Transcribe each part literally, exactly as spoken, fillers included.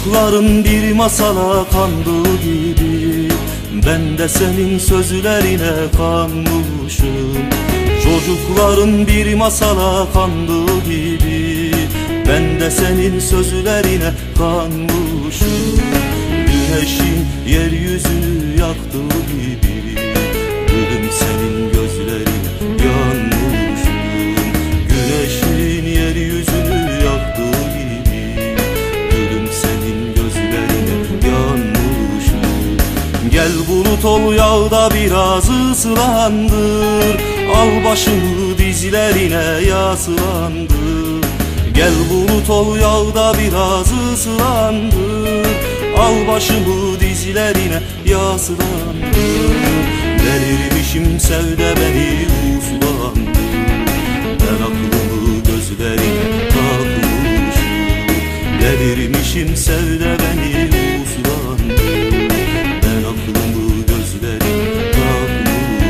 Çocukların bir masala kandığı gibi ben de senin sözlerine kanmışım. Çocukların bir masala kandığı gibi ben de senin sözlerine kanmışım. Güneşin yeryüzünü yaktığı gibi gülüm senin gözlerine yanmışım. Güneşin yeryüzünü yaktığı gibi gülüm senin gözlerine yanmışım. Gel bulut ol yağda biraz ıslandır, al başını dizlerine yaslandır. Gel bulut ol yağda biraz ıslandır, al başımı dizlerine yaslandır. Delirmişim sevde beni uslandır, ben aklımı gözlerine takmışım. Delirmişim sevde beni uslandır, ben aklımı gözlerine takmışım.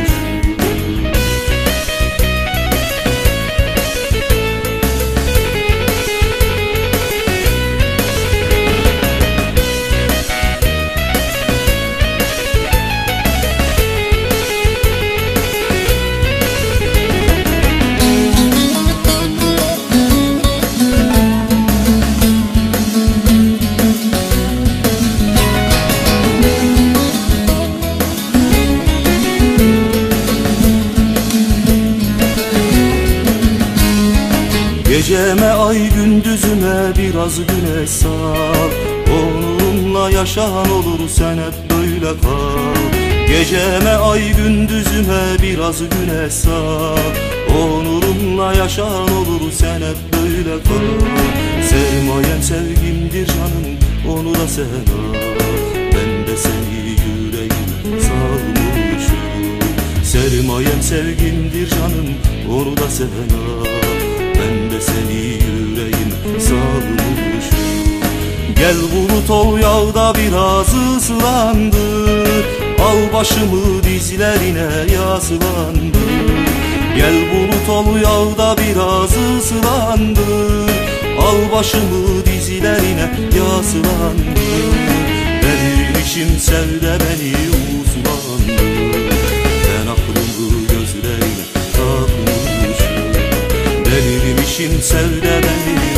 Geceme ay gündüzüme biraz güneş sal, onunla yaşayan olur sen hep böyle kal. Geceme ay gündüzüme biraz güneş sal, onunla yaşayan olur sen hep böyle kal. Sermayem sevgimdir canım, onu da sen al, ben de seni yüreğime salmışım. Sermayem sevgimdir canım, onu da sen al, ben de seni yüreğime salmışım. Gel bulut ol yağda biraz ıslandır, al başımı dizlerine yaslandır. Gel bulut ol yağda biraz ıslandır, al başımı dizlerine yaslandır. Delirmişim sevde beni uslandır, ben aklımı gözlerine takmışım. Delirmişim sevde beni